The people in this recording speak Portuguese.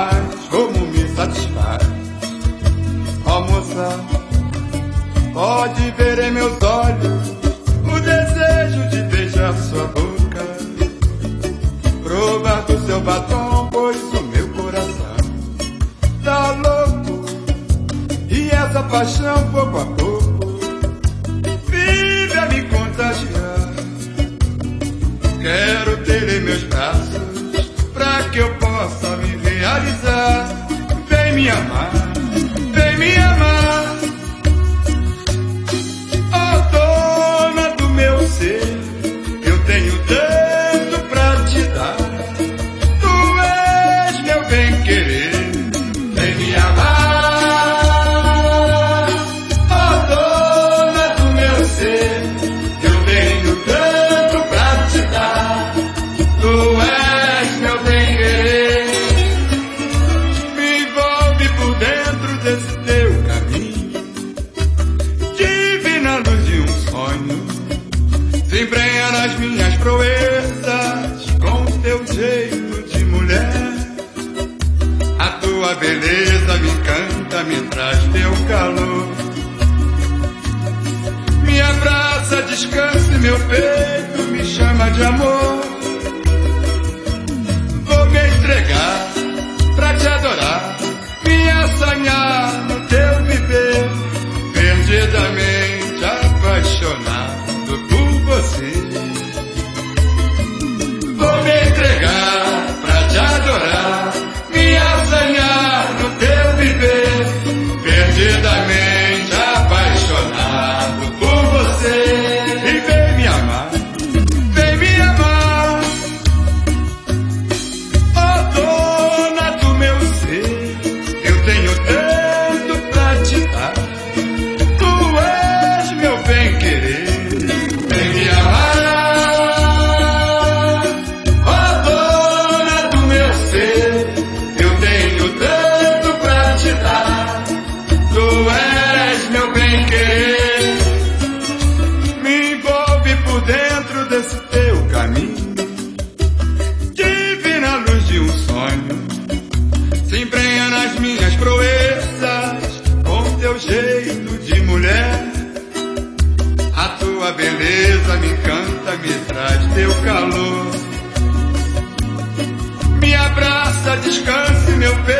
mais como me satisfaz. Ó moça, pode ver em meus olhos o desejo de beijar sua boca, provar do seu batom, pois o meu coração tá louco. E essa paixão pouco a pouco vive a me contagiar. Quero ter em meus braços pra que eu possa me realizar. Vem me amar, vem me amar. Ó dona do meu ser, eu tenho tanto pra te dar. Tu és meu bem-querer, vem me amar. Ó dona do meu ser, eu tenho tanto pra te dar. Tu és meu bem-querer. Me envolve por dentro desse teu caminho, divina luz de um sonho. Se embrenha nas minhas proezas com teu jeito de mulher. A tua beleza me encanta, me traz teu calor. Me abraça, descansa em meu peito, me chama de amor. Vou me entregar pra te adorar, me assanhar no teu viver, perdidamente apaixonado por você. Vou me entregar pra te adorar, me assanhar no teu viver, perdidamente apaixonado por você. E vem me amar, vem me amar. Ó dona do meu ser, eu tenho tanto pra te dar. Tu és meu bem-querer, vem me amar. Ó dona do meu ser, eu tenho tanto pra te dar. Tu és meu bem-querer. Me envolve por dentro desse teu caminho, divina luz de um sonho. Se embrenha nas minhas proezas com teu jeito de mulher. A tua beleza me encanta, me traz teu calor. Me abraça, descansa em meu peito,